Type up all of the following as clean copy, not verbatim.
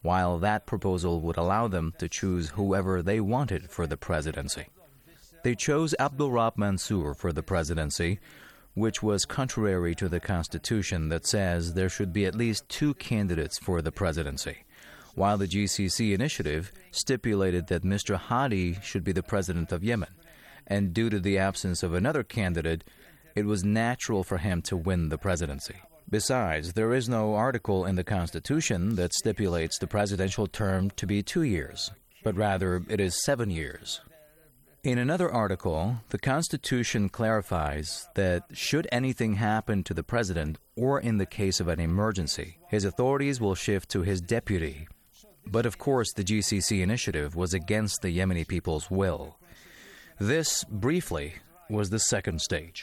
while that proposal would allow them to choose whoever they wanted for the presidency. They chose Abdul Rabb Mansour for the presidency, which was contrary to the Constitution that says there should be at least 2 candidates for the presidency, while the GCC initiative stipulated that Mr. Hadi should be the president of Yemen, and due to the absence of another candidate, it was natural for him to win the presidency. Besides, there is no article in the Constitution that stipulates the presidential term to be 2 years, but rather it is 7 years. In another article, the Constitution clarifies that should anything happen to the president, or in the case of an emergency, his authorities will shift to his deputy. But of course, the GCC initiative was against the Yemeni people's will. This, briefly, was the second stage.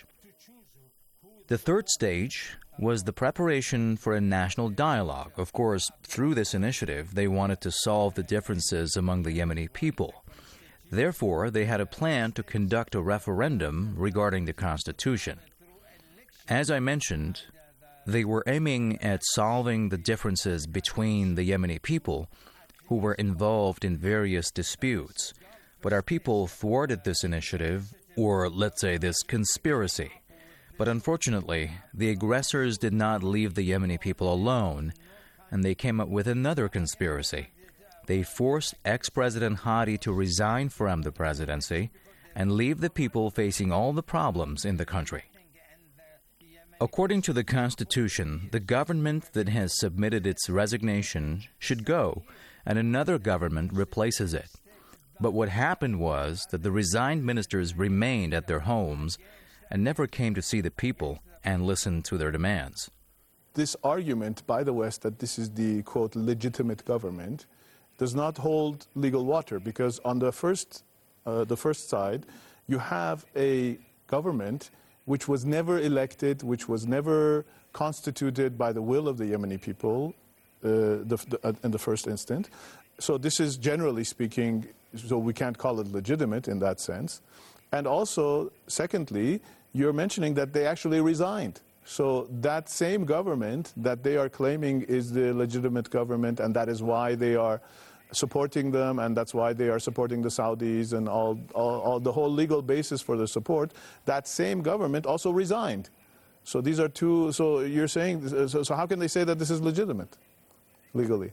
The third stage was the preparation for a national dialogue. Of course, through this initiative, they wanted to solve the differences among the Yemeni people. Therefore, they had a plan to conduct a referendum regarding the Constitution. As I mentioned, they were aiming at solving the differences between the Yemeni people who were involved in various disputes. But our people thwarted this initiative, or let's say this conspiracy. But unfortunately, the aggressors did not leave the Yemeni people alone, and they came up with another conspiracy. They forced ex-President Hadi to resign from the presidency and leave the people facing all the problems in the country. According to the Constitution, the government that has submitted its resignation should go, and another government replaces it. But what happened was that the resigned ministers remained at their homes and never came to see the people and listen to their demands. This argument by the West that this is the, quote, legitimate government does not hold legal water, because on the first side, you have a government which was never elected, which was never constituted by the will of the Yemeni people in the first instant. So this is, generally speaking, so we can't call it legitimate in that sense. And also, secondly, you're mentioning that they actually resigned. So that same government that they are claiming is the legitimate government, and that is why they are supporting them, and that's why they are supporting the Saudis and all the whole legal basis for the support, that same government also resigned. So these are two, so you're saying, so how can they say that this is legitimate legally?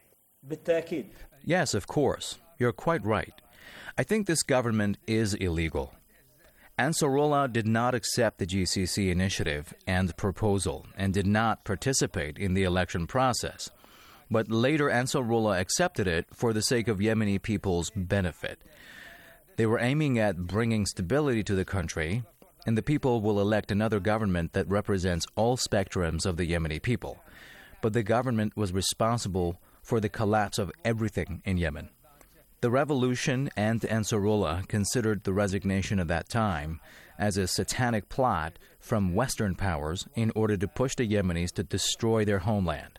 Yes, of course. You're quite right. I think this government is illegal. Ansarullah did not accept the GCC initiative and proposal and did not participate in the election process. But later Ansarullah accepted it for the sake of Yemeni people's benefit. They were aiming at bringing stability to the country, and the people will elect another government that represents all spectrums of the Yemeni people. But the government was responsible for the collapse of everything in Yemen. The revolution and Ansarullah considered the resignation at that time as a satanic plot from Western powers in order to push the Yemenis to destroy their homeland.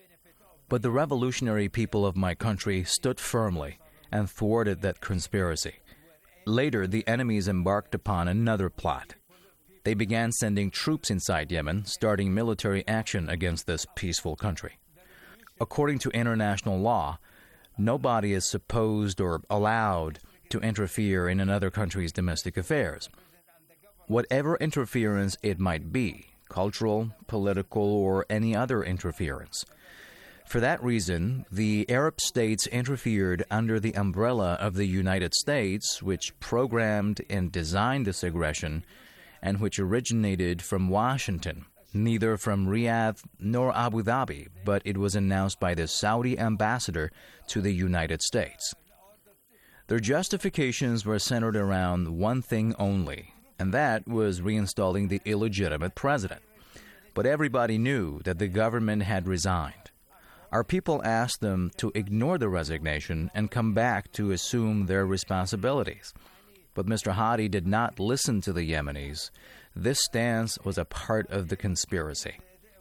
But the revolutionary people of my country stood firmly and thwarted that conspiracy. Later, the enemies embarked upon another plot. They began sending troops inside Yemen, starting military action against this peaceful country. According to international law, nobody is supposed or allowed to interfere in another country's domestic affairs. Whatever interference it might be, cultural, political, or any other interference. For that reason, the Arab states interfered under the umbrella of the United States, which programmed and designed this aggression, and which originated from Washington, neither from Riyadh nor Abu Dhabi, but it was announced by the Saudi ambassador to the United States. Their justifications were centered around one thing only, and that was reinstalling the illegitimate president. But everybody knew that the government had resigned. Our people asked them to ignore the resignation and come back to assume their responsibilities. But Mr. Hadi did not listen to the Yemenis. This stance was a part of the conspiracy.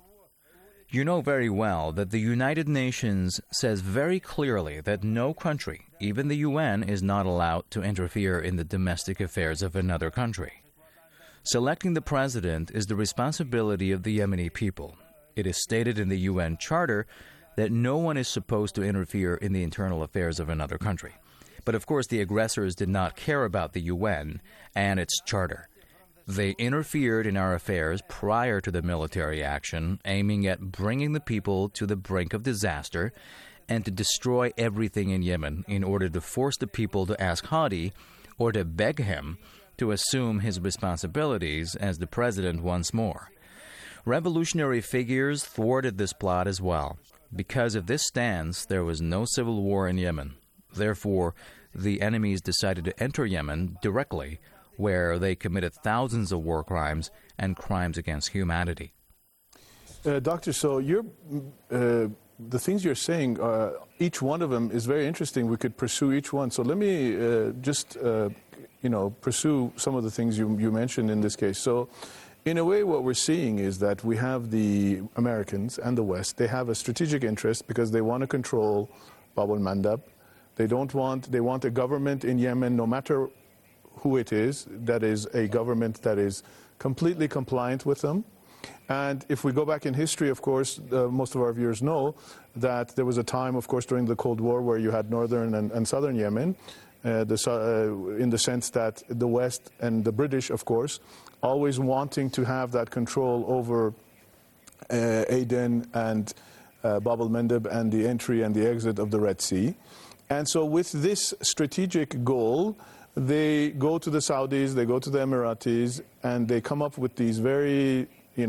You know very well that the United Nations says very clearly that no country, even the UN, is not allowed to interfere in the domestic affairs of another country. Selecting the president is the responsibility of the Yemeni people. It is stated in the UN Charter that no one is supposed to interfere in the internal affairs of another country. But of course, the aggressors did not care about the UN and its charter. They interfered in our affairs prior to the military action, aiming at bringing the people to the brink of disaster and to destroy everything in Yemen in order to force the people to ask Hadi or to beg him to assume his responsibilities as the president once more. Revolutionary figures thwarted this plot as well. Because of this stance, there was no civil war in Yemen. Therefore, the enemies decided to enter Yemen directly, where they committed thousands of war crimes and crimes against humanity. Doctor, so the things you're saying, each one of them is very interesting. We could pursue each one. So let me pursue some of the things you mentioned in this case. So in a way, what we're seeing is that we have the Americans and the West. They have a strategic interest because they want to control Bab al-Mandab. They want a government in Yemen, no matter who it is, that is a government that is completely compliant with them. And if we go back in history, of course, most of our viewers know that there was a time, of course, during the Cold War where you had northern and southern Yemen, in the sense that the West and the British, of course, always wanting to have that control over Aden and Bab al-Mandab and the entry and the exit of the Red Sea. And so with this strategic goal, they go to the Saudis, they go to the Emiratis, and they come up with these very,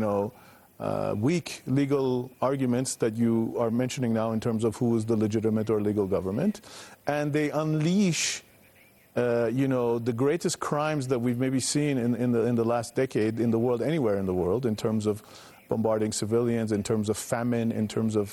weak legal arguments that you are mentioning now in terms of who is the legitimate or legal government. And they unleash, the greatest crimes that we've maybe seen in the last decade in the world, anywhere in the world, in terms of bombarding civilians, in terms of famine, in terms of,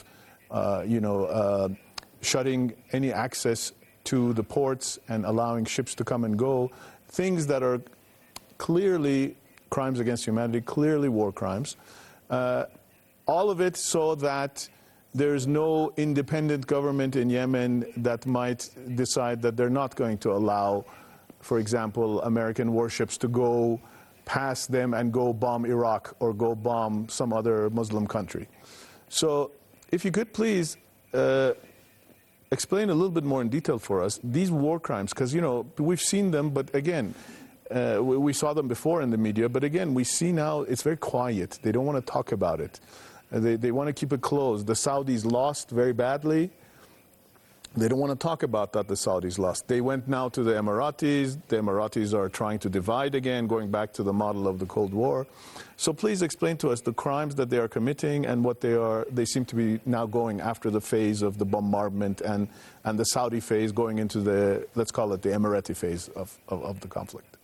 shutting any access to the ports and allowing ships to come and go, things that are clearly crimes against humanity, clearly war crimes. All of it so that there's no independent government in Yemen that might decide that they're not going to allow, for example, American warships to go past them and go bomb Iraq or go bomb some other Muslim country. So if you could please explain a little bit more in detail for us these war crimes, because, we've seen them, but again, we saw them before in the media, but again, we see now it's very quiet. They don't want to talk about it. They want to keep it closed. The Saudis lost very badly. They don't want to talk about that the Saudis lost. They went now to the Emiratis. The Emiratis are trying to divide again, going back to the model of the Cold War. So please explain to us the crimes that they are committing and what they seem to be now going after the phase of the bombardment and the Saudi phase going into the, let's call it the Emirati phase of the conflict.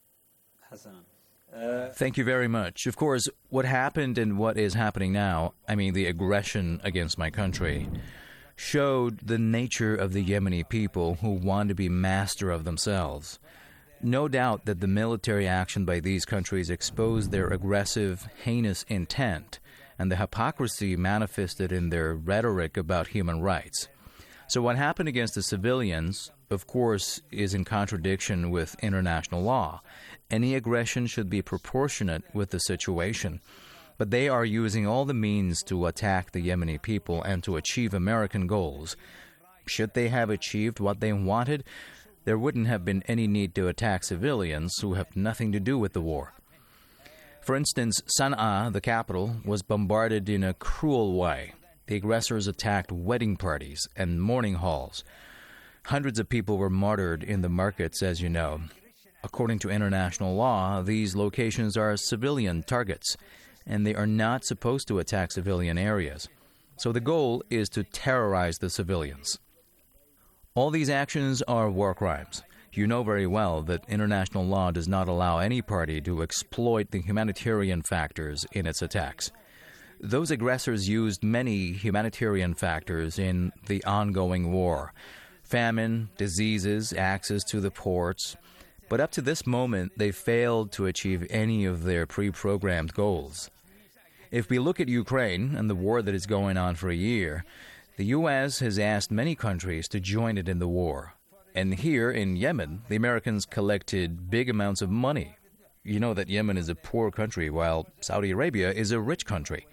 Thank you very much. Of course, what happened and what is happening now, the aggression against my country, showed the nature of the Yemeni people who want to be master of themselves. No doubt that the military action by these countries exposed their aggressive, heinous intent and the hypocrisy manifested in their rhetoric about human rights. So what happened against the civilians, of course, is in contradiction with international law. Any aggression should be proportionate with the situation. But they are using all the means to attack the Yemeni people and to achieve American goals. Should they have achieved what they wanted, there wouldn't have been any need to attack civilians who have nothing to do with the war. For instance, Sana'a, the capital, was bombarded in a cruel way. The aggressors attacked wedding parties and mourning halls. Hundreds of people were martyred in the markets, as you know. According to international law, these locations are civilian targets, and they are not supposed to attack civilian areas. So the goal is to terrorize the civilians. All these actions are war crimes. You know very well that international law does not allow any party to exploit the humanitarian factors in its attacks. Those aggressors used many humanitarian factors in the ongoing war: famine, diseases, access to the ports. But up to this moment, they failed to achieve any of their pre-programmed goals. If we look at Ukraine and the war that is going on for a year, the U.S. has asked many countries to join it in the war. And here in Yemen, the Americans collected big amounts of money. You know that Yemen is a poor country, while Saudi Arabia is a rich country.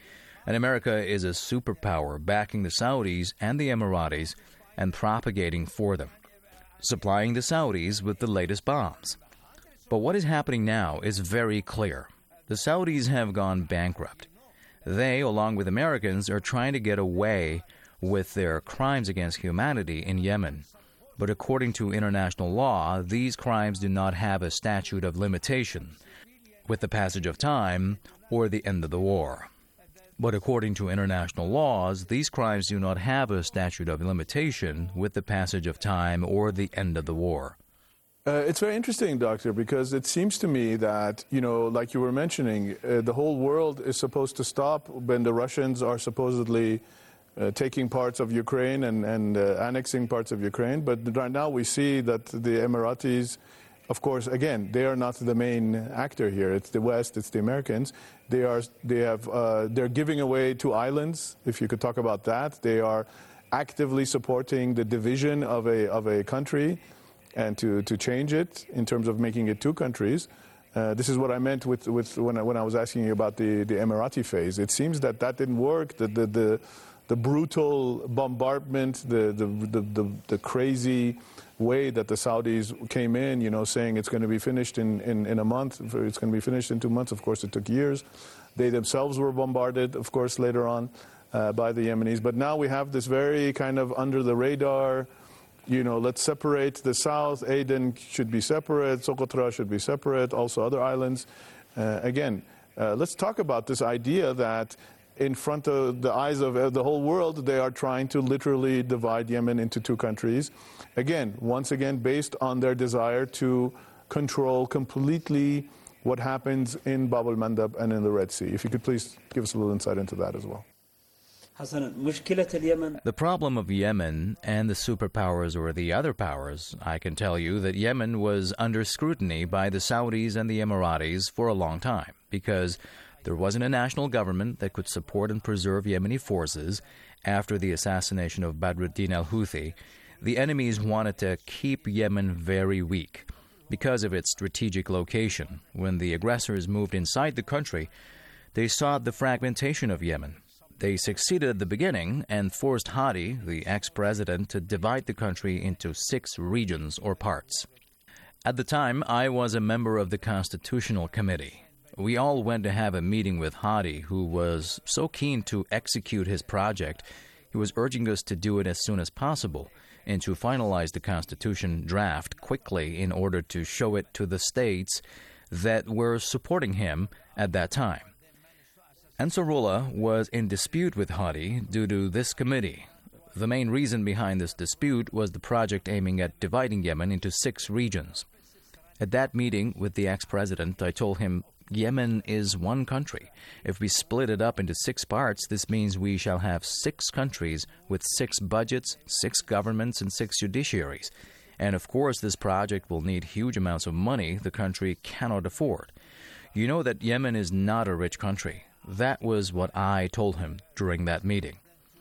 And America is a superpower backing the Saudis and the Emiratis and propagating for them, supplying the Saudis with the latest bombs. But what is happening now is very clear. The Saudis have gone bankrupt. They, along with Americans, are trying to get away with their crimes against humanity in Yemen. But according to international law, these crimes do not have a statute of limitation with the passage of time or the end of the war. But according to international laws, these crimes do not have a statute of limitation with the passage of time or the end of the war. It's very interesting, Doctor, because it seems to me that, like you were mentioning, the whole world is supposed to stop when the Russians are supposedly taking parts of Ukraine and annexing parts of Ukraine. But right now we see that the Emiratis, of course, again, they are not the main actor here. It's the West, it's the Americans. They're giving away 2 islands, if you could talk about that. They are actively supporting the division of a country and to change it in terms of making it 2 countries. This is what I meant with when I was asking you about the Emirati phase. It seems that didn't work. The brutal bombardment, the crazy way that the Saudis came in, saying it's going to be finished in a month, it's going to be finished in 2 months. Of course, it took years. They themselves were bombarded, of course, later on by the Yemenis. But now we have this very kind of under the radar, let's separate the south. Aden should be separate. Socotra should be separate. Also other islands. Again, let's talk about this idea that in front of the eyes of the whole world, they are trying to literally divide Yemen into 2 countries. Once again, based on their desire to control completely what happens in Bab al-Mandab and in the Red Sea. If you could please give us a little insight into that as well. The problem of Yemen and the superpowers or the other powers, I can tell you that Yemen was under scrutiny by the Saudis and the Emiratis for a long time because there wasn't a national government that could support and preserve Yemeni forces after the assassination of Badruddin al-Houthi. The enemies wanted to keep Yemen very weak because of its strategic location. When the aggressors moved inside the country, they sought the fragmentation of Yemen. They succeeded at the beginning and forced Hadi, the ex-president, to divide the country into 6 regions or parts. At the time, I was a member of the Constitutional Committee. We all went to have a meeting with Hadi, who was so keen to execute his project. He was urging us to do it as soon as possible and to finalize the Constitution draft quickly in order to show it to the states that were supporting him at that time. Ansarullah was in dispute with Hadi due to this committee. The main reason behind this dispute was the project aiming at dividing Yemen into 6 regions. At that meeting with the ex-president, I told him, Yemen is 1 country. If we split it up into 6 parts, this means we shall have 6 countries with 6 budgets, 6 governments, and 6 judiciaries. And of course, this project will need huge amounts of money the country cannot afford. You know that Yemen is not a rich country. That was what I told him during that meeting.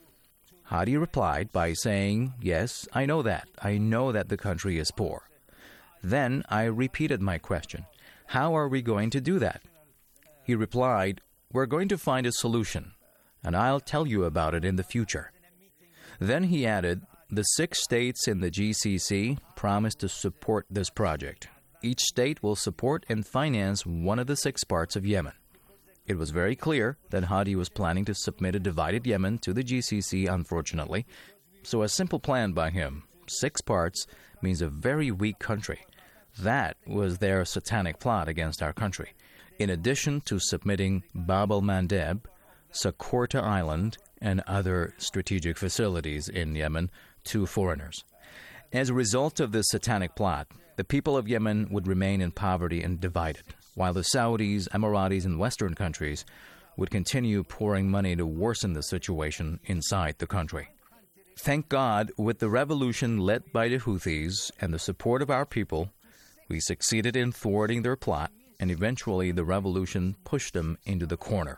Hadi replied by saying, yes, I know that. I know that the country is poor. Then I repeated my question. How are we going to do that? He replied, we're going to find a solution, and I'll tell you about it in the future. Then he added, the 6 states in the GCC promised to support this project. Each state will support and finance one of the 6 parts of Yemen. It was very clear that Hadi was planning to submit a divided Yemen to the GCC, unfortunately. So a simple plan by him, 6 parts, means a very weak country. That was their satanic plot against our country, in addition to submitting Bab al-Mandeb, Socotra Island, and other strategic facilities in Yemen to foreigners. As a result of this satanic plot, the people of Yemen would remain in poverty and divided, while the Saudis, Emiratis, and Western countries would continue pouring money to worsen the situation inside the country. Thank God, with the revolution led by the Houthis and the support of our people, we succeeded in thwarting their plot, and eventually the revolution pushed them into the corner.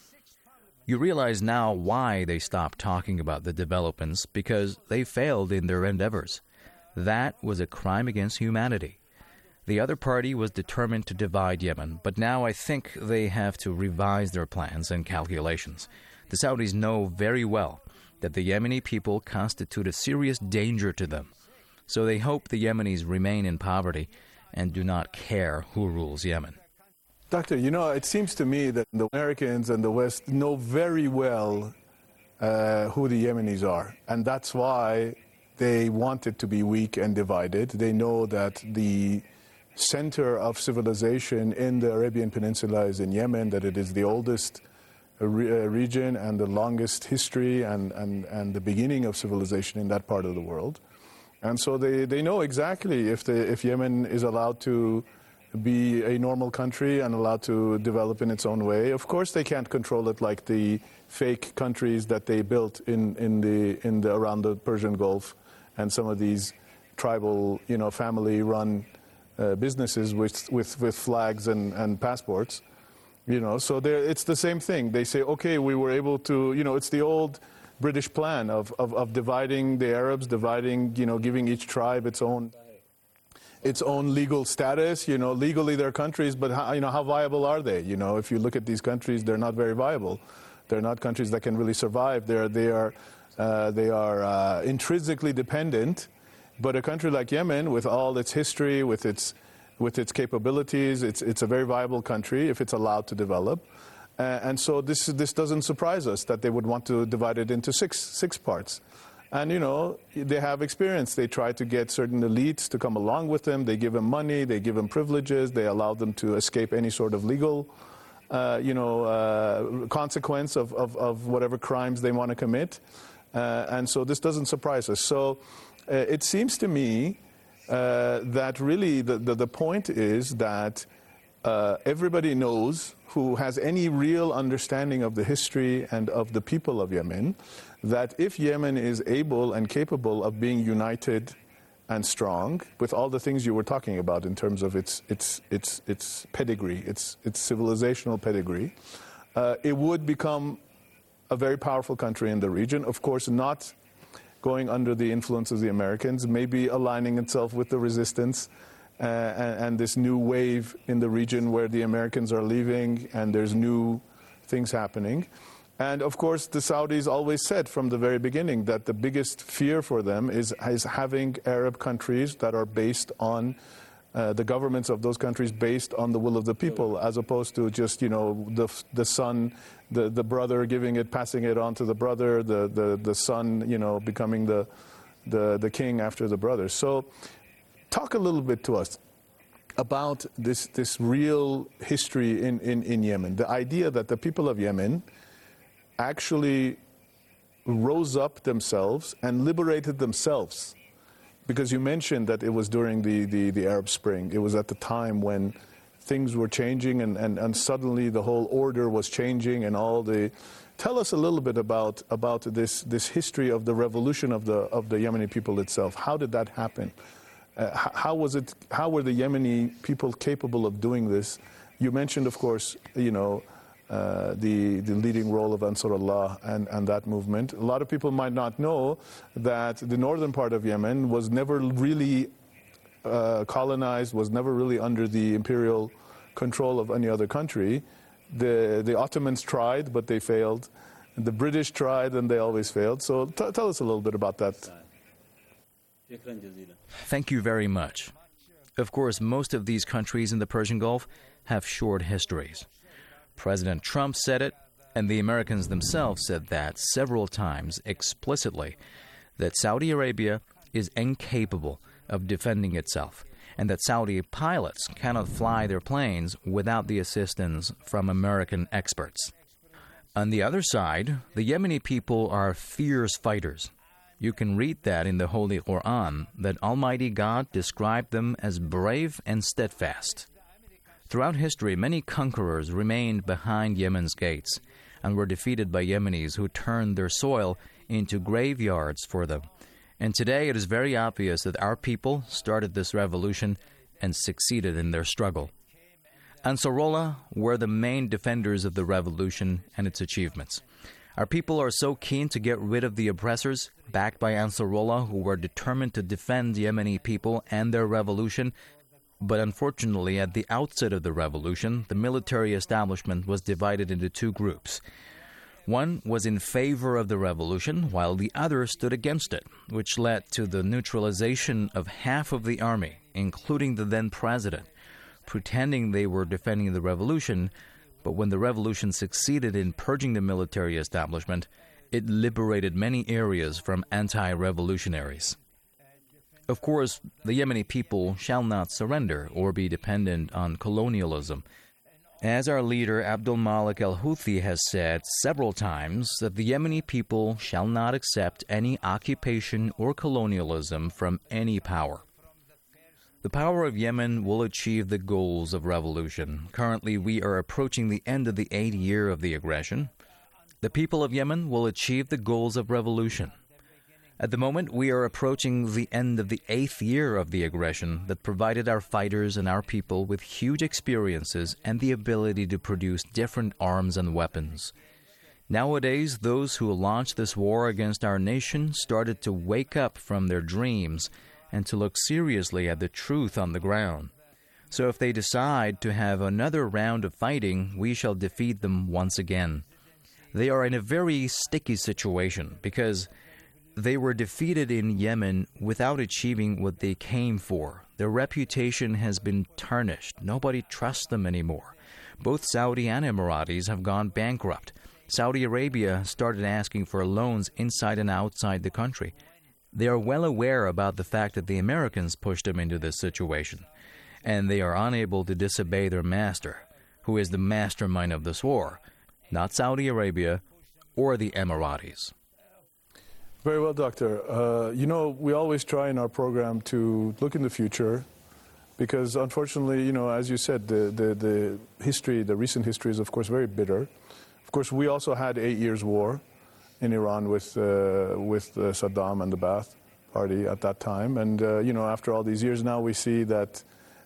You realize now why they stopped talking about the developments, because they failed in their endeavors. That was a crime against humanity. The other party was determined to divide Yemen, but now I think they have to revise their plans and calculations. The Saudis know very well that the Yemeni people constitute a serious danger to them, so they hope the Yemenis remain in poverty and do not care who rules Yemen. Doctor, it seems to me that the Americans and the West know very well who the Yemenis are, and that's why they want it to be weak and divided. They know that the center of civilization in the Arabian Peninsula is in Yemen, that it is the oldest region and the longest history and the beginning of civilization in that part of the world. And so they know exactly if Yemen is allowed to be a normal country and allowed to develop in its own way. Of course, they can't control it like the fake countries that they built in the around the Persian Gulf and some of these tribal, family-run businesses with flags and passports. So it's the same thing. They say, okay, we were able to, it's the old British plan of dividing the Arabs, giving each tribe its own legal status. Legally they're countries, but how viable are they? If you look at these countries, they're not very viable. They're not countries that can really survive. They are intrinsically dependent. But a country like Yemen, with all its history, with its capabilities, it's a very viable country if it's allowed to develop. And so this doesn't surprise us that they would want to divide it into six parts. And, they have experience. They try to get certain elites to come along with them. They give them money. They give them privileges. They allow them to escape any sort of legal, consequence of whatever crimes they want to commit. And so this doesn't surprise us. So it seems to me that really the point is that everybody knows, who has any real understanding of the history and of the people of Yemen, that if Yemen is able and capable of being united and strong, with all the things you were talking about in terms of its pedigree, its civilizational pedigree, it would become a very powerful country in the region. Of course, not going under the influence of the Americans, maybe aligning itself with the resistance and this new wave in the region where the Americans are leaving and there's new things happening. And of course, the Saudis always said from the very beginning that the biggest fear for them is having Arab countries that are based on the governments of those countries based on the will of the people, as opposed to just, the son, the brother passing it on to the brother, the son, becoming the king after the brother. So talk a little bit to us about this real history in Yemen, the idea that the people of Yemen actually rose up themselves and liberated themselves. Because you mentioned that it was during the Arab Spring. It was at the time when things were changing and suddenly the whole order was changing and all the... Tell us a little bit about this history of the revolution of the Yemeni people itself. How did that happen? How were the Yemeni people capable of doing this? You mentioned, of course, the leading role of Ansarullah and that movement. A lot of people might not know that the northern part of Yemen was never really colonized, was never really under the imperial control of any other country. The Ottomans tried, but they failed. The British tried, and they always failed. So tell us a little bit about that. Thank you very much. Of course, most of these countries in the Persian Gulf have short histories. President Trump said it, and the Americans themselves said that several times explicitly, that Saudi Arabia is incapable of defending itself, and that Saudi pilots cannot fly their planes without the assistance from American experts. On the other side, the Yemeni people are fierce fighters. You can read that in the Holy Quran, that Almighty God described them as brave and steadfast. Throughout history, many conquerors remained behind Yemen's gates and were defeated by Yemenis who turned their soil into graveyards for them. And today it is very obvious that our people started this revolution and succeeded in their struggle. Ansarullah were the main defenders of the revolution and its achievements. Our people are so keen to get rid of the oppressors, backed by Ansarullah, who were determined to defend Yemeni people and their revolution. But unfortunately, at the outset of the revolution, the military establishment was divided into two groups. One was in favor of the revolution, while the other stood against it, which led to the neutralization of half of the army, including the then president, pretending they were defending the revolution, but when the revolution succeeded in purging the military establishment, it liberated many areas from anti-revolutionaries. Of course, the Yemeni people shall not surrender or be dependent on colonialism. As our leader Abdul Malik al-Houthi has said several times, that the Yemeni people shall not accept any occupation or colonialism from any power. The power of Yemen will achieve the goals of revolution. Currently, we are approaching the end of the 8th year of the aggression. The people of Yemen will achieve the goals of revolution. At the moment, we are approaching the end of the 8th year of the aggression that provided our fighters and our people with huge experiences and the ability to produce different arms and weapons. Nowadays, those who launched this war against our nation started to wake up from their dreams and to look seriously at the truth on the ground. So if they decide to have another round of fighting, we shall defeat them once again. They are in a very sticky situation because they were defeated in Yemen without achieving what they came for. Their reputation has been tarnished. Nobody trusts them anymore. Both Saudi and Emiratis have gone bankrupt. Saudi Arabia started asking for loans inside and outside the country. They are well aware about the fact that the Americans pushed them into this situation, and they are unable to disobey their master, who is the mastermind of this war, not Saudi Arabia or the Emiratis. Very well, Doctor. We always try in our program to look in the future because, unfortunately, as you said, the recent history is, of course, very bitter. Of course, we also had 8 years' war in Iran with Saddam and the Ba'ath Party at that time. And, after all these years now, we see that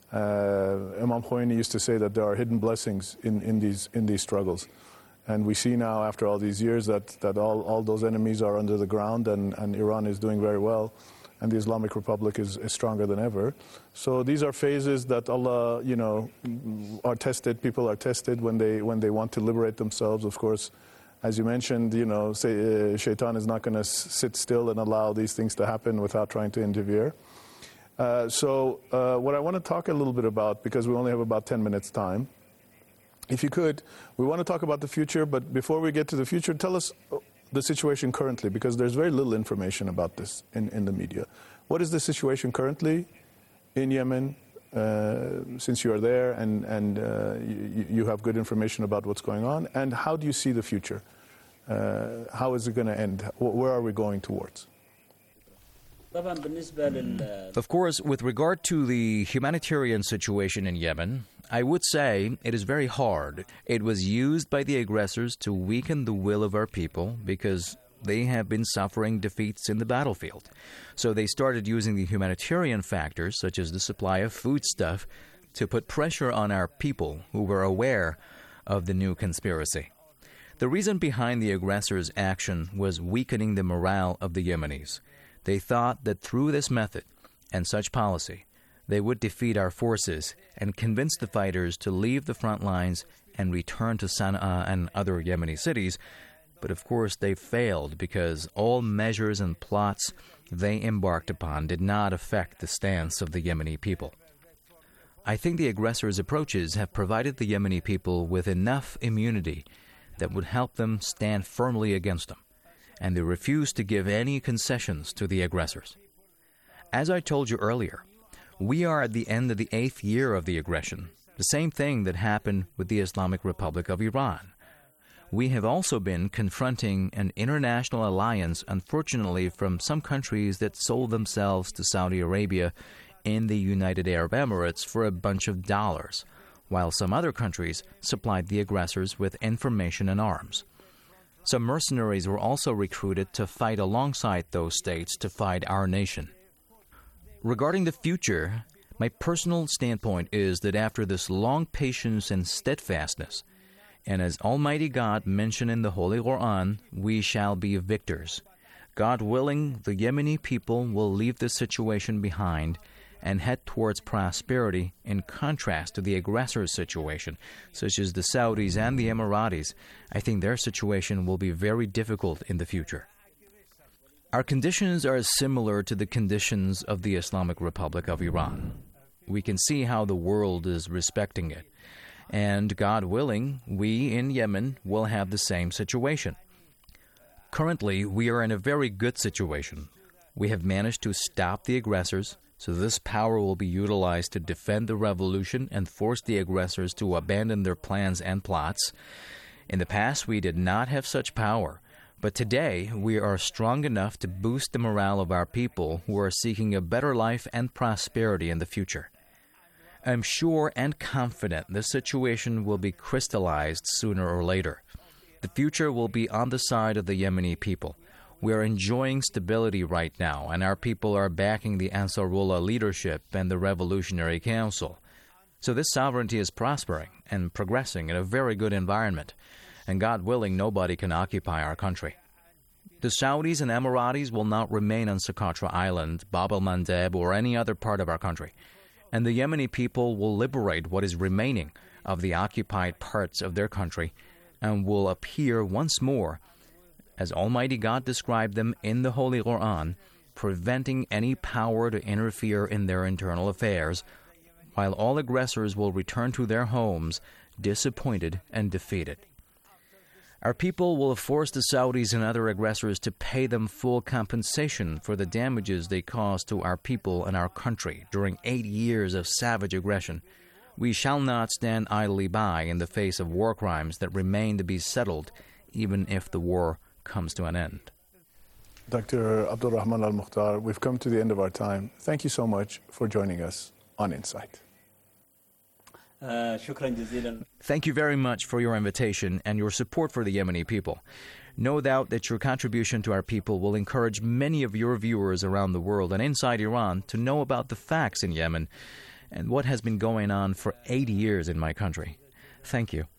Imam Khomeini used to say that there are hidden blessings in these struggles. And we see now, after all these years, that all those enemies are under the ground and Iran is doing very well, and the Islamic Republic is stronger than ever. So these are phases that Allah, are tested. People are tested when they want to liberate themselves. Of course, as you mentioned, Shaitan is not going to sit still and allow these things to happen without trying to interfere. So what I want to talk a little bit about, because we only have about 10 minutes time, if you could, we want to talk about the future, but before we get to the future, tell us the situation currently, because there's very little information about this in the media. What is the situation currently in Yemen, since you are there and you have good information about what's going on, and how do you see the future? How is it going to end? Where are we going towards? Of course, with regard to the humanitarian situation in Yemen, I would say it is very hard. It was used by the aggressors to weaken the will of our people because they have been suffering defeats in the battlefield. So they started using the humanitarian factors, such as the supply of foodstuff, to put pressure on our people who were aware of the new conspiracy. The reason behind the aggressors' action was weakening the morale of the Yemenis. They thought that through this method and such policy, they would defeat our forces and convince the fighters to leave the front lines and return to Sana'a and other Yemeni cities. But of course they failed because all measures and plots they embarked upon did not affect the stance of the Yemeni people. I think the aggressors' approaches have provided the Yemeni people with enough immunity that would help them stand firmly against them, and they refused to give any concessions to the aggressors. As I told you earlier, we are at the end of the 8th year of the aggression, the same thing that happened with the Islamic Republic of Iran. We have also been confronting an international alliance, unfortunately, from some countries that sold themselves to Saudi Arabia and the United Arab Emirates for a bunch of dollars, while some other countries supplied the aggressors with information and arms. Some mercenaries were also recruited to fight alongside those states to fight our nation. Regarding the future, my personal standpoint is that after this long patience and steadfastness, and as Almighty God mentioned in the Holy Quran, we shall be victors. God willing, the Yemeni people will leave this situation behind, and head towards prosperity in contrast to the aggressor's situation, such as the Saudis and the Emiratis, I think their situation will be very difficult in the future. Our conditions are similar to the conditions of the Islamic Republic of Iran. We can see how the world is respecting it. And God willing, we in Yemen will have the same situation. Currently, we are in a very good situation. We have managed to stop the aggressors, so this power will be utilized to defend the revolution and force the aggressors to abandon their plans and plots. In the past, we did not have such power, but today we are strong enough to boost the morale of our people who are seeking a better life and prosperity in the future. I'm sure and confident this situation will be crystallized sooner or later. The future will be on the side of the Yemeni people. We are enjoying stability right now, and our people are backing the Ansarullah leadership and the Revolutionary Council. So this sovereignty is prospering and progressing in a very good environment, and God willing, nobody can occupy our country. The Saudis and Emiratis will not remain on Socotra Island, Bab el-Mandeb, or any other part of our country, and the Yemeni people will liberate what is remaining of the occupied parts of their country and will appear once more, as Almighty God described them in the Holy Quran, preventing any power to interfere in their internal affairs, while all aggressors will return to their homes disappointed and defeated. Our people will force the Saudis and other aggressors to pay them full compensation for the damages they caused to our people and our country during 8 years of savage aggression. We shall not stand idly by in the face of war crimes that remain to be settled, even if the war comes to an end. Dr. Abdulrahman Al-Mukhtar, we've come to the end of our time. Thank you so much for joining us on Insight. Thank you very much for your invitation and your support for the Yemeni people. No doubt that your contribution to our people will encourage many of your viewers around the world and inside Iran to know about the facts in Yemen and what has been going on for 80 years in my country. Thank you.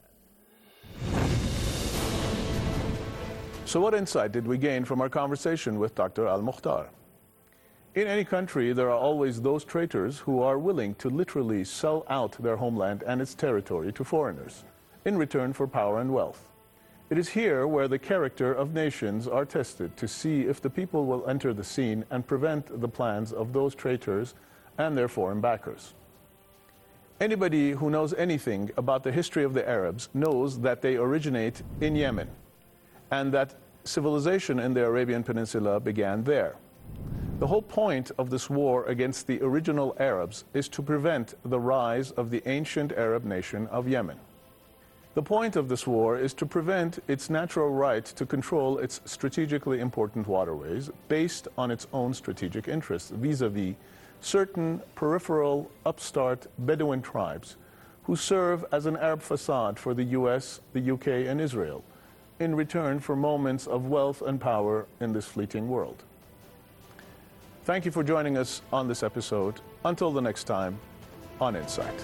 So what insight did we gain from our conversation with Dr. Al-Mukhtar? In any country, there are always those traitors who are willing to literally sell out their homeland and its territory to foreigners in return for power and wealth. It is here where the character of nations are tested to see if the people will enter the scene and prevent the plans of those traitors and their foreign backers. Anybody who knows anything about the history of the Arabs knows that they originate in Yemen and that civilization in the Arabian Peninsula began there. The whole point of this war against the original Arabs is to prevent the rise of the ancient Arab nation of Yemen. The point of this war is to prevent its natural right to control its strategically important waterways based on its own strategic interests vis-à-vis certain peripheral upstart Bedouin tribes who serve as an Arab facade for the US, the UK, and Israel in return for moments of wealth and power in this fleeting world. Thank you for joining us on this episode. Until the next time, on Insight.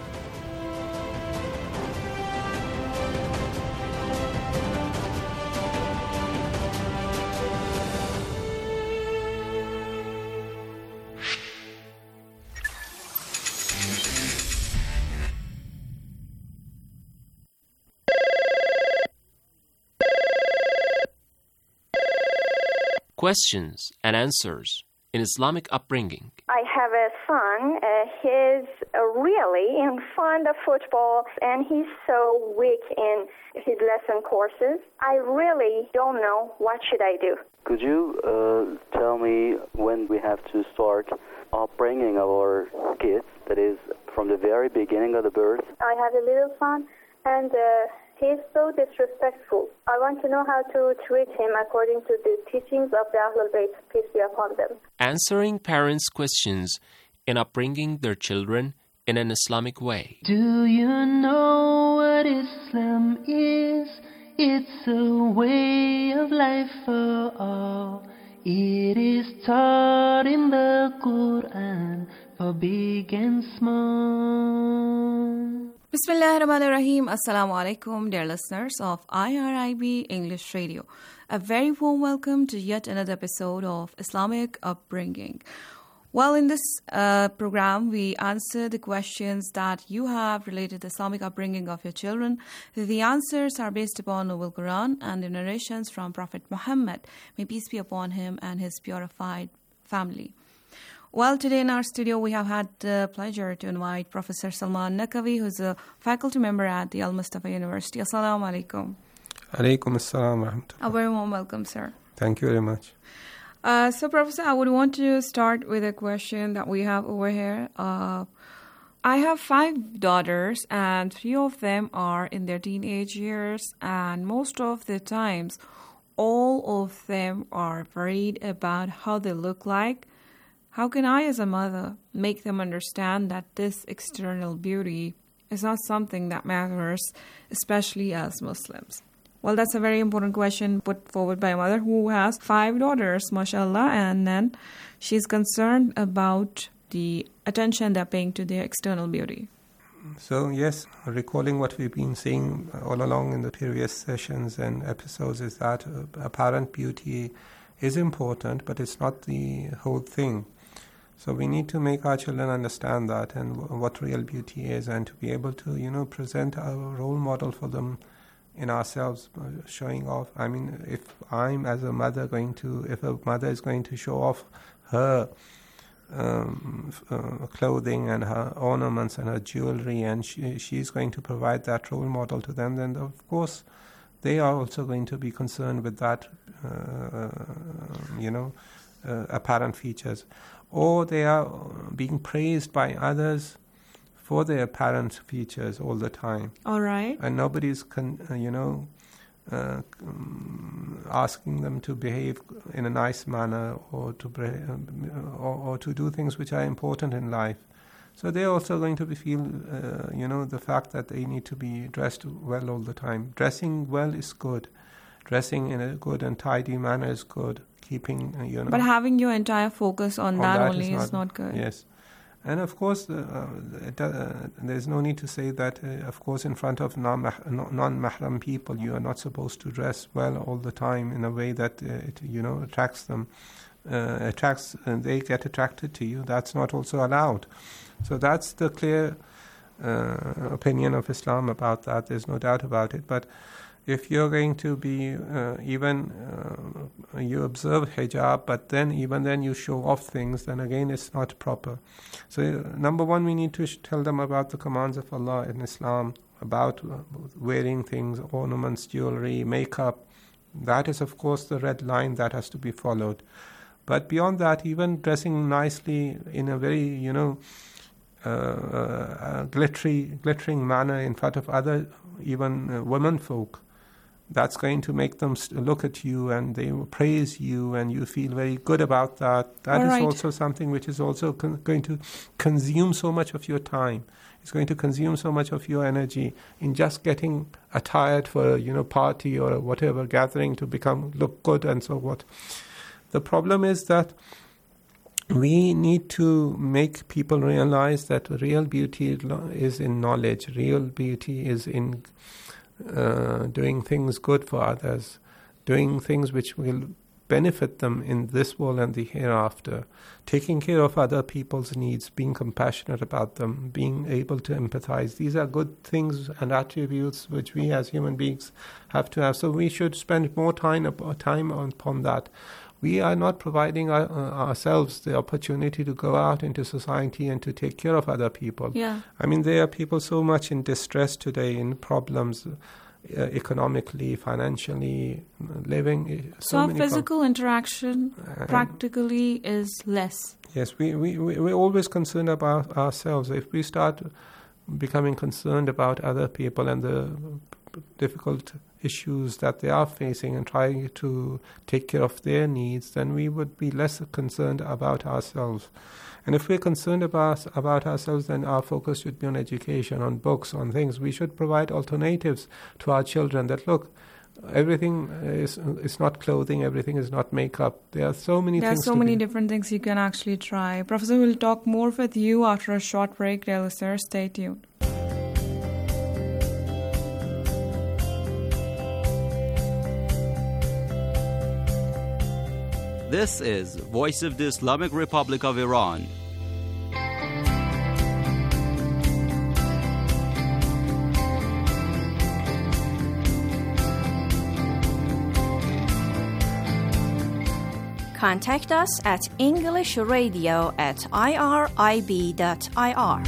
Questions and answers in Islamic upbringing. I have a son. He's really fond of football, and he's so weak in his lesson courses. I really don't know what should I do. Could you tell me when we have to start upbringing our kids, that is, from the very beginning of the birth? I have a little son, and he's so disrespectful. I want to know how to treat him according to the teachings of the Ahlul Bayt, peace be upon them. Answering parents' questions in upbringing their children in an Islamic way. Do you know what Islam is? It's a way of life for all. It is taught in the Quran for big and small. Bismillahirrahmanirrahim. Assalamu alaikum, dear listeners of IRIB English Radio. A very warm welcome to yet another episode of Islamic Upbringing. Well, in this program, we answer the questions that you have related to the Islamic upbringing of your children. The answers are based upon Noble Quran and the narrations from Prophet Muhammad, may peace be upon him and his purified family. Well, today in our studio, we have had the pleasure to invite Professor Salman Naqvi, who's a faculty member at the Al Mustafa University. Assalamu alaikum. Alaikum assalam wa rahmatullah. A very warm welcome, sir. Thank you very much. So, Professor, I would want to start with a question that we have over here. I have 5 daughters, and 3 of them are in their teenage years, and most of the times, all of them are worried about how they look like. How can I, as a mother, make them understand that this external beauty is not something that matters, especially as Muslims? Well, that's a very important question put forward by a mother who has 5 daughters, mashallah, and then she's concerned about the attention they're paying to their external beauty. So, yes, recalling what we've been saying all along in the previous sessions and episodes is that apparent beauty is important, but it's not the whole thing. So we need to make our children understand that and what real beauty is, and to be able to, present a role model for them in ourselves, showing off. I mean, if I'm as a mother if a mother is going to show off her clothing and her ornaments and her jewelry, and she's going to provide that role model to them, then of course they are also going to be concerned with that, apparent features. Or they are being praised by others for their apparent features all the time. All right. And nobody's, asking them to behave in a nice manner or to do things which are important in life. So they're also going to feel, the fact that they need to be dressed well all the time. Dressing well is good. Dressing in a good and tidy manner is good. Keeping, But having your entire focus on that only is not good. Yes. And of course, there's no need to say that, of course, in front of non-mahram people, you are not supposed to dress well all the time in a way that it attracts them, and they get attracted to you. That's not also allowed. So that's the clear opinion of Islam about that. There's no doubt about it. But if you're going to be you observe hijab, but then even then you show off things, then again it's not proper. So number one, we need to tell them about the commands of Allah in Islam, about wearing things, ornaments, jewelry, makeup. That is, of course, the red line that has to be followed. But beyond that, even dressing nicely in a very, glittering manner in front of other, even women folk, that's going to make them look at you and they will praise you and you feel very good about that. That is also something which is also going to consume so much of your time. It's going to consume so much of your energy in just getting attired for a party or whatever gathering to look good and so what. The problem is that we need to make people realize that real beauty is in knowledge. Real beauty is in doing things good for others, doing things which will benefit them in this world and the hereafter, taking care of other people's needs, being compassionate about them, being able to empathize. These are good things and attributes which we as human beings have to have. So we should spend more time upon that. We are not providing ourselves the opportunity to go out into society and to take care of other people. Yeah. I mean, there are people so much in distress today, in problems, economically, financially, living. So our physical interaction practically is less. Yes, we're always concerned about ourselves. If we start becoming concerned about other people and the difficult issues that they are facing and trying to take care of their needs, then we would be less concerned about ourselves. And if we're concerned about ourselves, then our focus should be on education, on books, on things. We should provide alternatives to our children that, look, everything is not clothing, everything is not makeup. There are so many things. There are so many different things you can actually try. Professor, we'll talk more with you after a short break. Dear listeners, stay tuned. This is Voice of the Islamic Republic of Iran. Contact us at englishradio@irib.ir.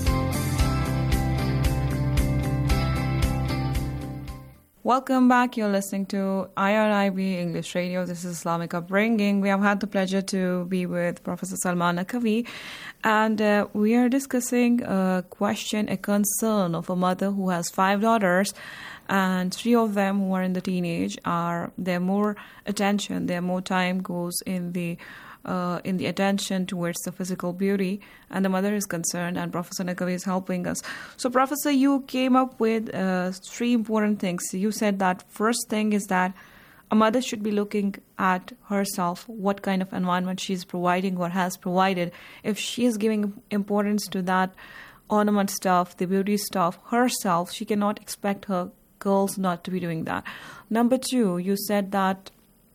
Welcome back. You're listening to IRIB English Radio. This is Islamic Upbringing. We have had the pleasure to be with Professor Salman Naqvi, and we are discussing a question, a concern of a mother who has 5 daughters, and 3 of them who are in the teenage their more attention, their more time goes in the attention towards the physical beauty, and the mother is concerned, and Professor Naqvi is helping us. So, Professor, you came up with 3 important things. You said that first thing is that a mother should be looking at herself, what kind of environment she's providing or has provided. If she is giving importance to that ornament stuff, the beauty stuff herself, she cannot expect her girls not to be doing that. Number 2, you said that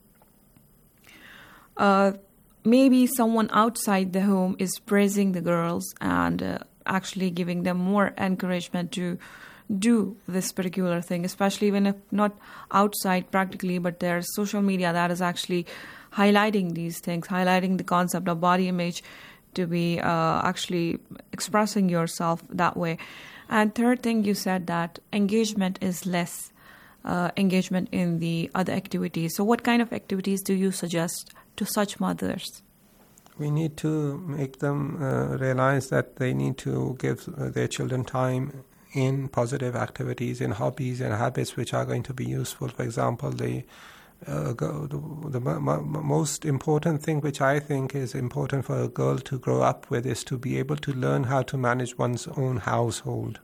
maybe someone outside the home is praising the girls and actually giving them more encouragement to do this particular thing, especially even if not outside practically, but there's social media that is actually highlighting these things, highlighting the concept of body image, to be actually expressing yourself that way. And third thing, you said that engagement is less engagement in the other activities. So what kind of activities do you suggest to such mothers? We need to make them realize that they need to give their children time in positive activities, in hobbies and habits which are going to be useful. For example, the most important thing which I think is important for a girl to grow up with is to be able to learn how to manage one's own household.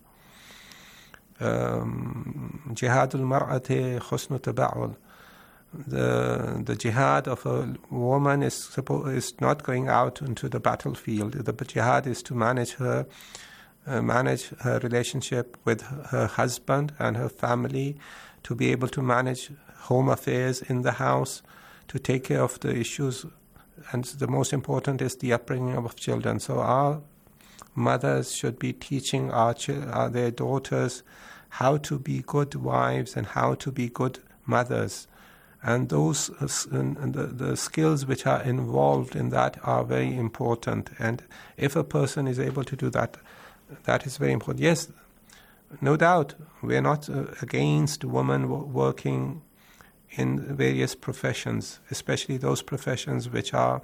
Jihadul mar'ati husnu taba'ul. The jihad of a woman is not going out into the battlefield. The jihad is to manage her relationship with her husband and her family, to be able to manage home affairs in the house, to take care of the issues, and the most important is the upbringing of children. So our mothers should be teaching their daughters how to be good wives and how to be good mothers. And those the skills which are involved in that are very important. And if a person is able to do that, that is very important. Yes, no doubt, we are not against women working in various professions, especially those professions which are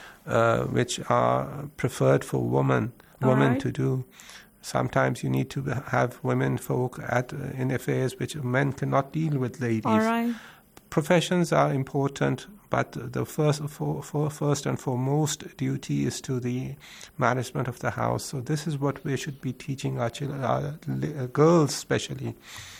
preferred for women to do. Sometimes you need to have women folk in affairs which men cannot deal with ladies. All right. Professions are important, but the first and foremost duty is to the management of the house. So this is what we should be teaching our girls, especially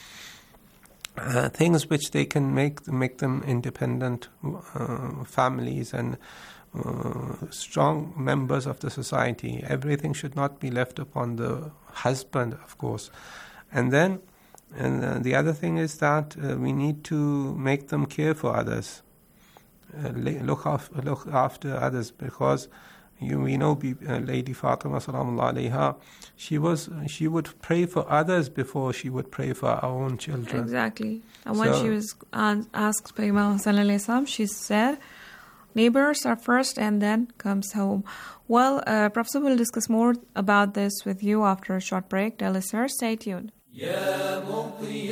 things which they can make them independent families and strong members of the society. Everything should not be left upon the husband, of course, and then. And the other thing is that we need to make them care for others, look after others, because we know Lady Fatima Salamullah alayha, she would pray for others before she would pray for our own children. Exactly. And when she was asked by Imam Hassan alayhi salam, she said, neighbors are first and then comes home. Well, Professor will discuss more about this with you after a short break. Dear listeners, stay tuned. يا مطي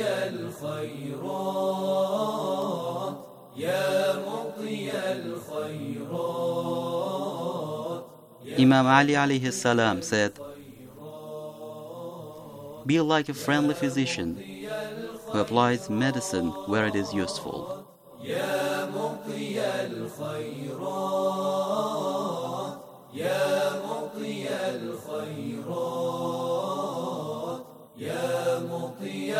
الخيرات يا مطي الخيرات. Imam Ali alayhi salam said, be like a friendly physician who applies medicine where it is useful. يا مطي الخيرات يا مطي الخيرات يا مطي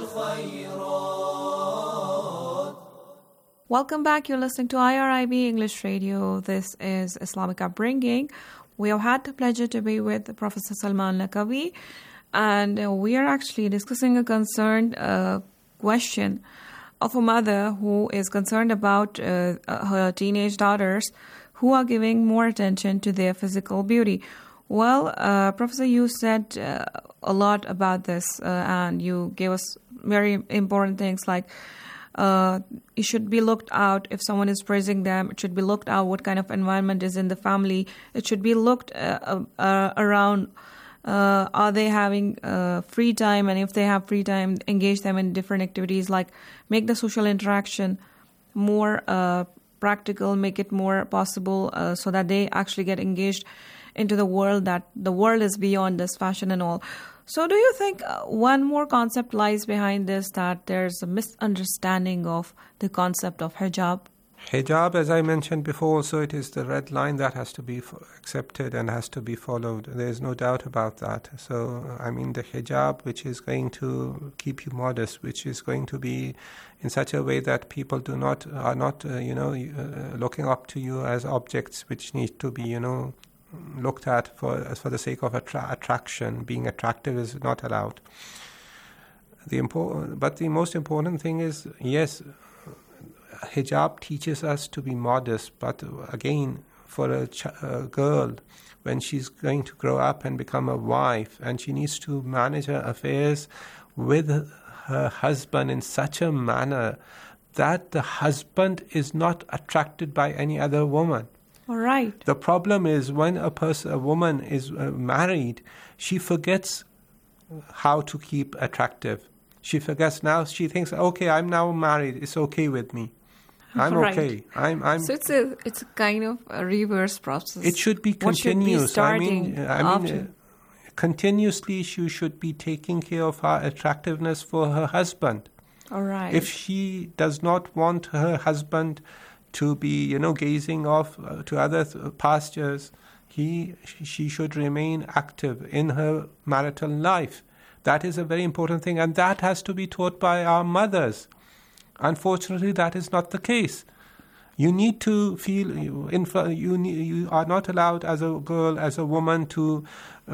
الخيرات. Welcome back. You're listening to IRIB English Radio. This is Islamic Upbringing. We have had the pleasure to be with Professor Salman Naqvi, and we are actually discussing a concerned question of a mother who is concerned about her teenage daughters who are giving more attention to their physical beauty. Well, Professor, you said a lot about this, and you gave us very important things like it should be looked out if someone is praising them. It should be looked out what kind of environment is in the family. It should be looked around. Are they having free time? And if they have free time, engage them in different activities, like make the social interaction more practical, make it more possible so that they actually get engaged into the world, that the world is beyond this fashion and all. So do you think one more concept lies behind this, that there's a misunderstanding of the concept of hijab? Hijab, as I mentioned before, so it is the red line that has to be accepted and has to be followed. There is no doubt about that. So, I mean, the hijab, which is going to keep you modest, which is going to be in such a way that people are not looking up to you as objects which need to be, looked at for the sake of attraction. Being attractive is not allowed. But the most important thing is, yes, hijab teaches us to be modest, but again, for a girl, when she's going to grow up and become a wife, and she needs to manage her affairs with her husband in such a manner that the husband is not attracted by any other woman. All right. The problem is when a woman is married, she forgets how to keep attractive. She forgets now. She thinks, okay, I'm now married. It's okay with me. I'm right. Okay. So it's a kind of a reverse process. It should be continuous. I mean, continuously, she should be taking care of her attractiveness for her husband. All right. If she does not want her husband to be, gazing off to other pastures, she should remain active in her marital life. That is a very important thing, and that has to be taught by our mothers. Unfortunately, that is not the case. You need to feel you are not allowed as a girl, as a woman, to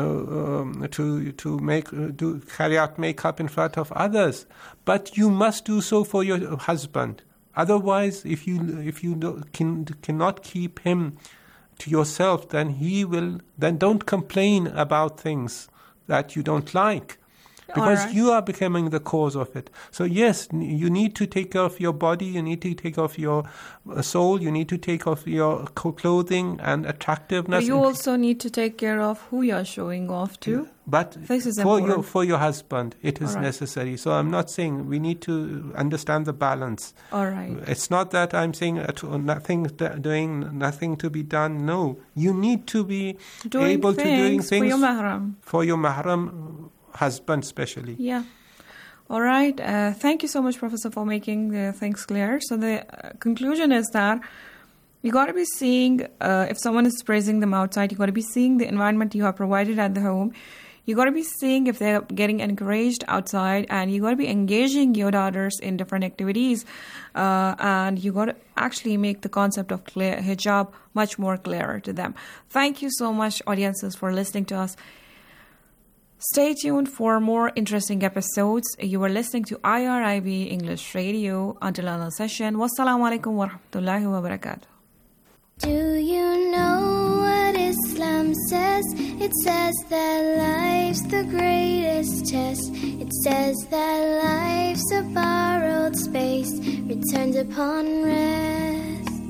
carry out makeup in front of others. But you must do so for your husband. Otherwise, if you cannot keep him to yourself, then don't complain about things that you don't like, because you are becoming the cause of it. So yes, you need to take care of your body, you need to take care of your soul, you need to take care of your clothing and attractiveness. But you also need to take care of who you are showing off to. But for your husband, it is necessary. So I'm not saying we need to understand the balance. All right. It's not that I'm saying nothing to be done. No, you need to be able to doing things for your mahram. For your mahram husband, especially. Yeah. All right. Thank you so much, Professor, for making the things clear. So the conclusion is that you got to be seeing, if someone is praising them outside, you got to be seeing the environment you have provided at the home. You got to be seeing if they're getting encouraged outside, and you got to be engaging your daughters in different activities. And you got to actually make the concept of hijab much more clearer to them. Thank you so much, audiences, for listening to us. Stay tuned for more interesting episodes. You are listening to IRIB English Radio. Until another session, wassalamu alaikum wa rahmatullahi wa barakatuh. Do you know what Islam says? It says that life's the greatest test. It says that life's a borrowed space, returned upon rest.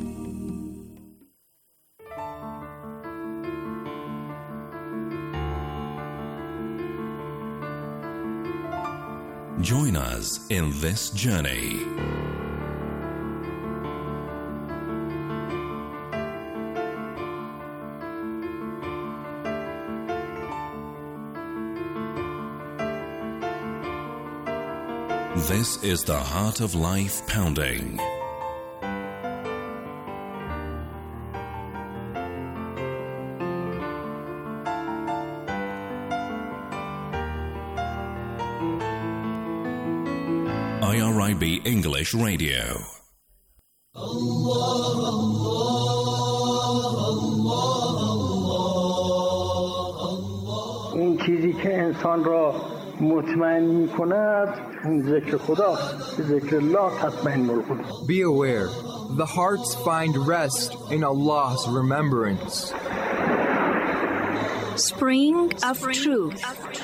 Join us in this journey. This is the Heart of Life Pounding. IRIB English Radio. این چیزی که انسان را مطمئن می‌کند ذکر خداست. ذکر الله تطمئن القلوب. Be aware, the hearts find rest in Allah's remembrance. Spring of Truth.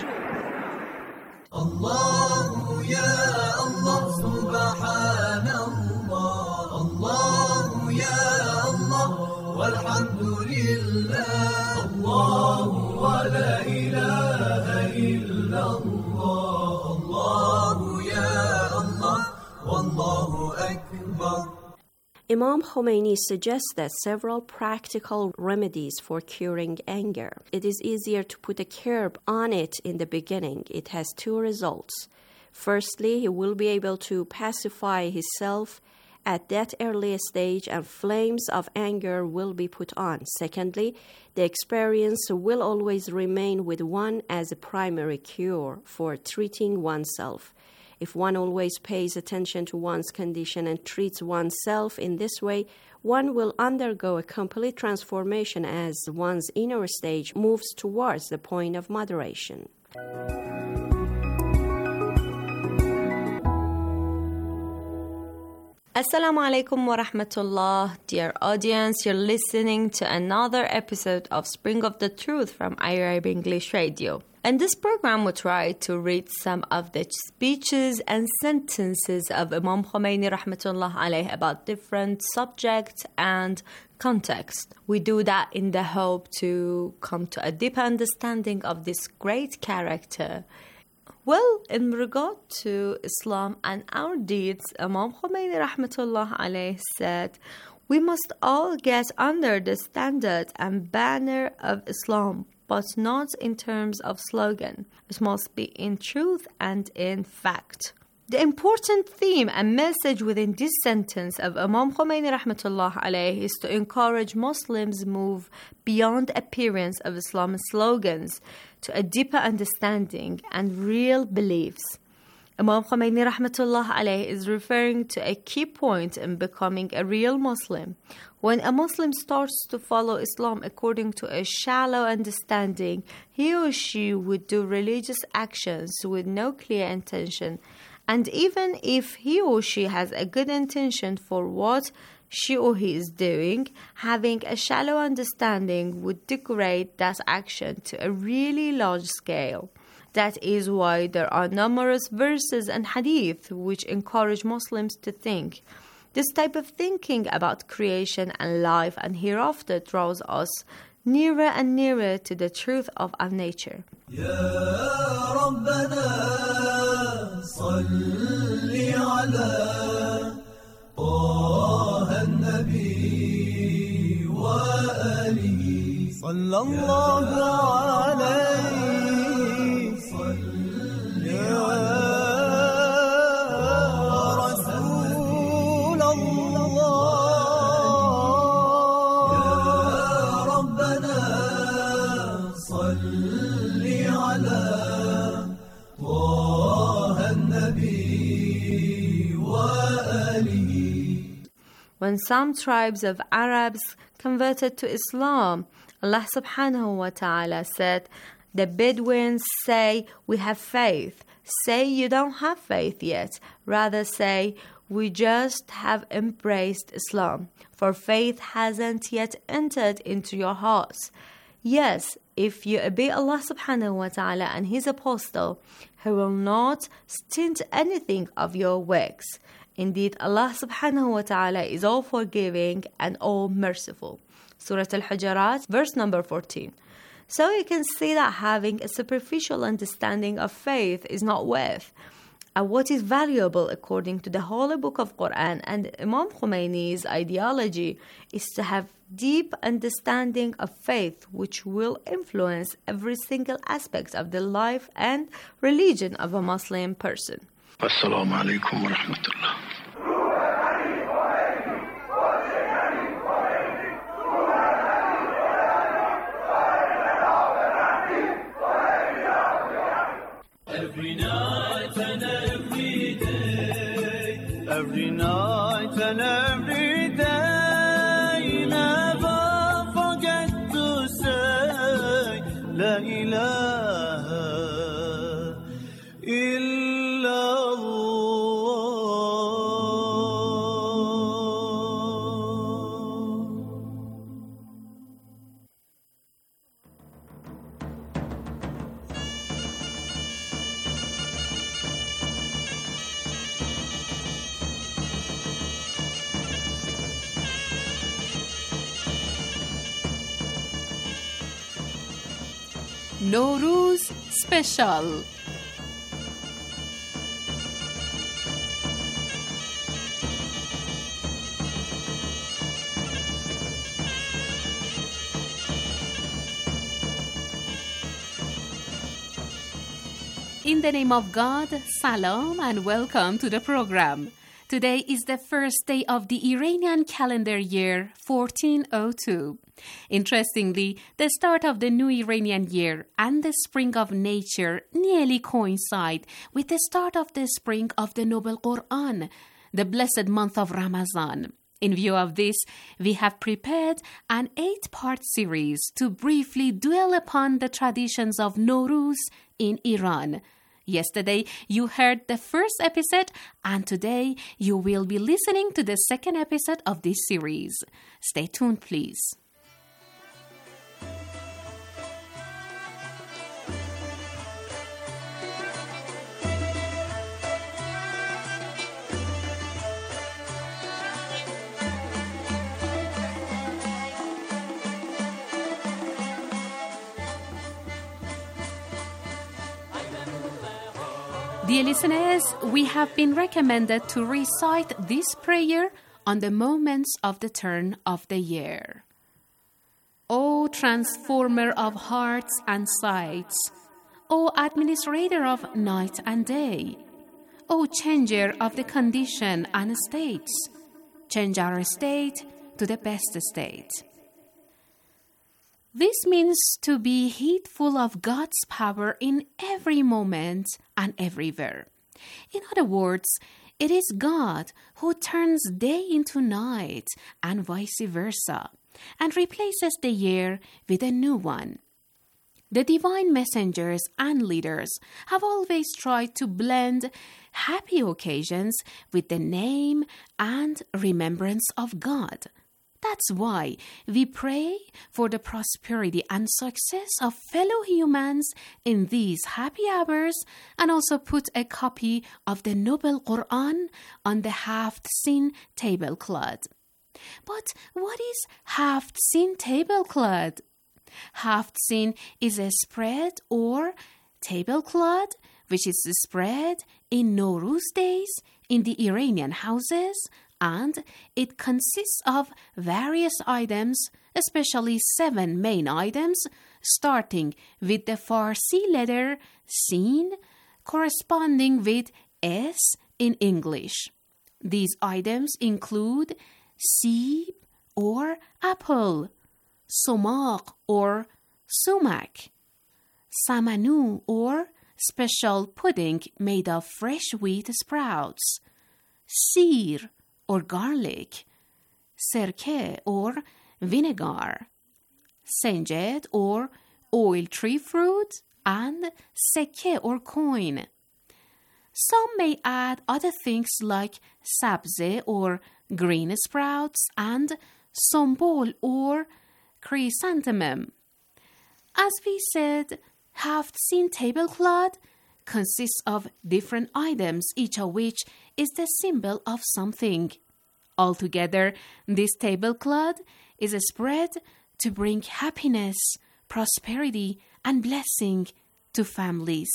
الله يا الله سبحان الله الله يا الله والحمد لله الله ولا إله إلا الله الله يا الله والله أكبر. Imam Khomeini suggested several practical remedies for curing anger. It is easier to put a curb on it in the beginning. It has two results. Firstly, he will be able to pacify himself at that early stage and flames of anger will be put on. Secondly, the experience will always remain with one as a primary cure for treating oneself. If one always pays attention to one's condition and treats oneself in this way, one will undergo a complete transformation as one's inner stage moves towards the point of moderation. Assalamu alaikum wa rahmatullah. Dear audience, you're listening to another episode of Spring of the Truth from Arab English Radio. In this program, we try to read some of the speeches and sentences of Imam Khomeini rahmatullah alayh about different subjects and context. We do that in the hope to come to a deep understanding of this great character. Well, in regard to Islam and our deeds, Imam Khomeini rahmatullah alayh said, we must all get under the standard and banner of Islam, but not in terms of slogan. It must be in truth and in fact. The important theme and message within this sentence of Imam Khomeini rahmatullah alayh is to encourage Muslims move beyond appearance of Islamic slogans to a deeper understanding and real beliefs. Imam Khomeini rahmatullah alayh is referring to a key point in becoming a real Muslim. When a Muslim starts to follow Islam according to a shallow understanding, he or she would do religious actions with no clear intention. And even if he or she has a good intention for what she or he is doing, having a shallow understanding would degrade that action to a really large scale. That is why there are numerous verses and hadith which encourage Muslims to think. This type of thinking about creation and life and hereafter draws us nearer and nearer to the truth of our nature. يا ربنا صل على طه النبي وآله صلى الله عليه صل يا رسول الله يا ربنا صل على طه النبي وآله. When some tribes of Arabs converted to Islam, Allah subhanahu wa ta'ala said, the Bedouins say, we have faith. Say you don't have faith yet. Rather say, we just have embraced Islam, for faith hasn't yet entered into your hearts. Yes, if you obey Allah subhanahu wa ta'ala and His apostle, He will not stint anything of your works. Indeed, Allah subhanahu wa ta'ala is all forgiving and all merciful. Surah Al-Hujurat, verse number 14. So you can see that having a superficial understanding of faith is not worth. And what is valuable according to the Holy Book of Quran and Imam Khomeini's ideology is to have deep understanding of faith which will influence every single aspect of the life and religion of a Muslim person. Assalamu alaikum wa rahmatullah. Every night and every day, every night and every day, never forget to say La ilaha إلا Nowruz Special. In the name of God, salam and welcome to the program. Today is the first day of the Iranian calendar year 1402. Interestingly, the start of the new Iranian year and the spring of nature nearly coincide with the start of the spring of the Noble Quran, the blessed month of Ramadan. In view of this, we have prepared an 8-part series to briefly dwell upon the traditions of Nowruz in Iran. Yesterday, you heard the first episode, and today you will be listening to the second episode of this series. Stay tuned, please. Dear listeners, we have been recommended to recite this prayer on the moments of the turn of the year. O transformer of hearts and sights, O administrator of night and day, O changer of the condition and states, change our state to the best state. This means to be heedful of God's power in every moment and everywhere. In other words, it is God who turns day into night and vice versa, and replaces the year with a new one. The divine messengers and leaders have always tried to blend happy occasions with the name and remembrance of God. That's why we pray for the prosperity and success of fellow humans in these happy hours, and also put a copy of the Noble Quran on the Haft-Sin tablecloth. But what is Haft-Sin tablecloth? Haft-Sin is a spread or tablecloth which is spread in Nowruz days in the Iranian houses, and it consists of various items, especially 7 main items, starting with the Farsi letter Sin, corresponding with S in English. These items include seeb or apple, sumaq or sumac, samanu or special pudding made of fresh wheat sprouts, sir or garlic, sirke or vinegar, senjet or oil tree fruit, and seke or coin. Some may add other things like sabze or green sprouts and sombol or chrysanthemum. As we said, Haft-Sin tablecloth consists of different items, each of which is the symbol of something. Altogether, this tablecloth is a spread to bring happiness, prosperity, and blessing to families.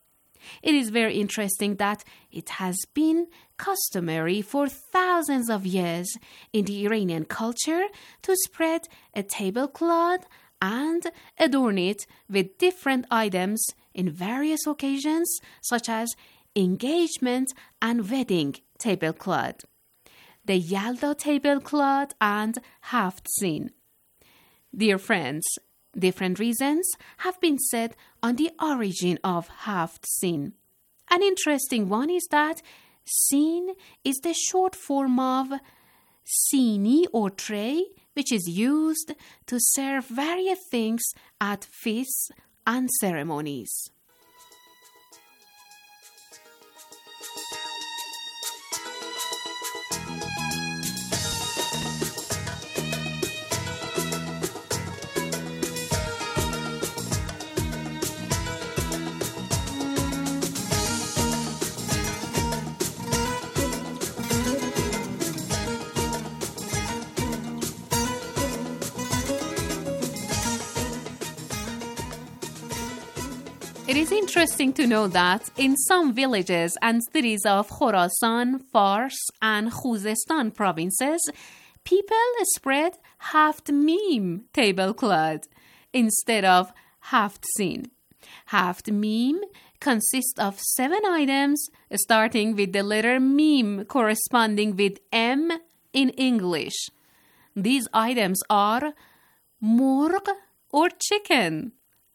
It is very interesting that it has been customary for thousands of years in the Iranian culture to spread a tablecloth and adorn it with different items in various occasions, such as engagement and wedding tablecloth, the Yalda tablecloth, and Haft-Sin. Dear friends, different reasons have been said on the origin of Haft-Sin. An interesting one is that Sin is the short form of Sini or tray, which is used to serve various things at feasts and ceremonies. It is interesting to know that in some villages and cities of Khorasan, Fars, and Khuzestan provinces, people spread haft mim tablecloth instead of haft sin. Haft mim consists of 7 items starting with the letter mim corresponding with M in English. These items are murg or chicken,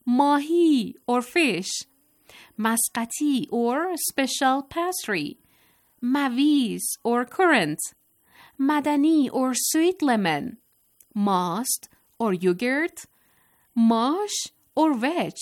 mahi or fish, masqati or special pastry, maviz or currant, madani or sweet lemon, mast or yogurt, mash or veg.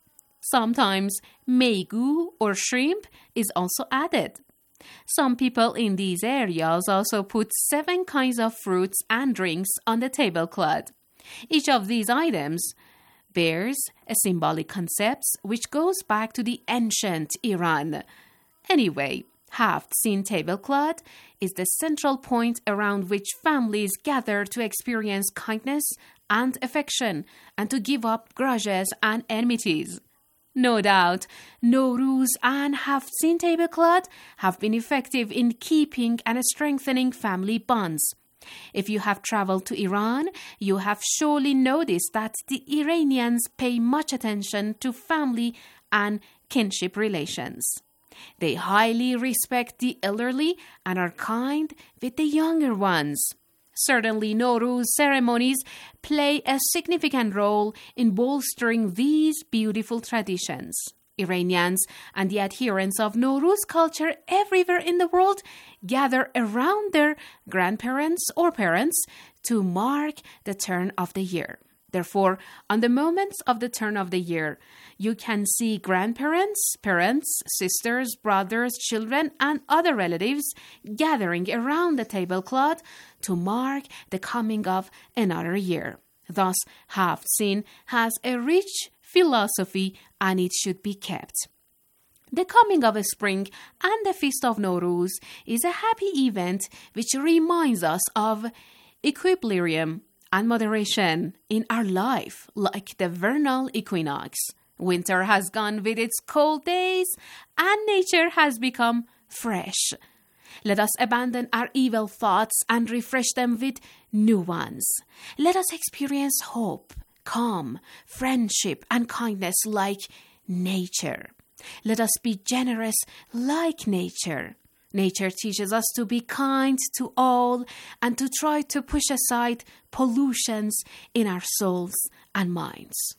Sometimes megu or shrimp is also added. Some people in these areas also put 7 kinds of fruits and drinks on the tablecloth. Each of these items bears a symbolic concept which goes back to the ancient Iran. Anyway, haft-sin tablecloth is the central point around which families gather to experience kindness and affection and to give up grudges and enmities. No doubt, Nowruz and haft-sin tablecloth have been effective in keeping and strengthening family bonds. If you have traveled to Iran, you have surely noticed that the Iranians pay much attention to family and kinship relations. They highly respect the elderly and are kind with the younger ones. Certainly, Nowruz ceremonies play a significant role in bolstering these beautiful traditions. Iranians and the adherents of Nowruz culture everywhere in the world gather around their grandparents or parents to mark the turn of the year. Therefore, on the moments of the turn of the year, you can see grandparents, parents, sisters, brothers, children, and other relatives gathering around the tablecloth to mark the coming of another year. Thus, haft-sin has a rich philosophy and it should be kept. The coming of spring and the Feast of Nowruz is a happy event which reminds us of equilibrium and moderation in our life, like the vernal equinox. Winter has gone with its cold days, and nature has become fresh. Let us abandon our evil thoughts and refresh them with new ones. Let us experience hope, calm, friendship, and kindness like nature. Let us be generous like nature. Nature teaches us to be kind to all and to try to push aside pollutions in our souls and minds.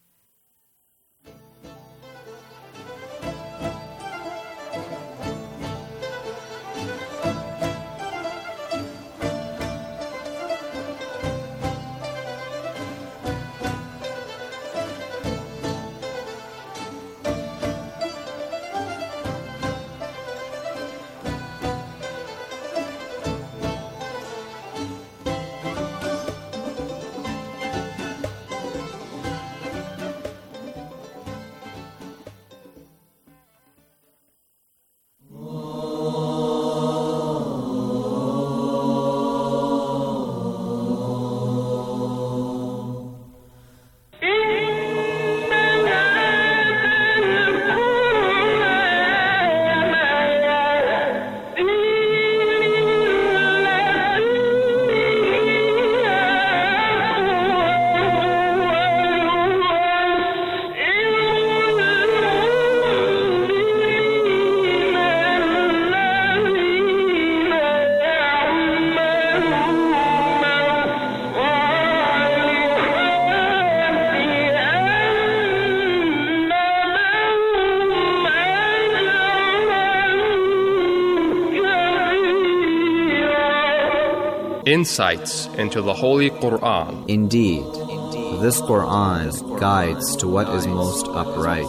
Insights into the Holy Quran. Indeed, this Quran guides to what is most upright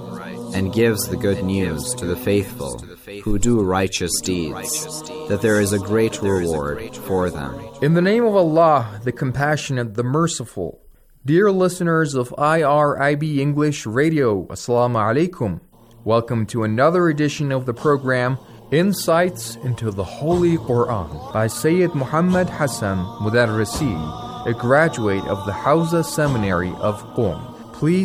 and gives the good news to the faithful who do righteous deeds, that there is a great reward for them. In the name of Allah, the Compassionate, the Merciful. Dear listeners of IRIB English Radio, Assalamu alaikum. Welcome to another edition of the program Insights into the Holy Quran by Sayyid Muhammad Hassan Mudarrisi, a graduate of the Hawza Seminary of Qom. Please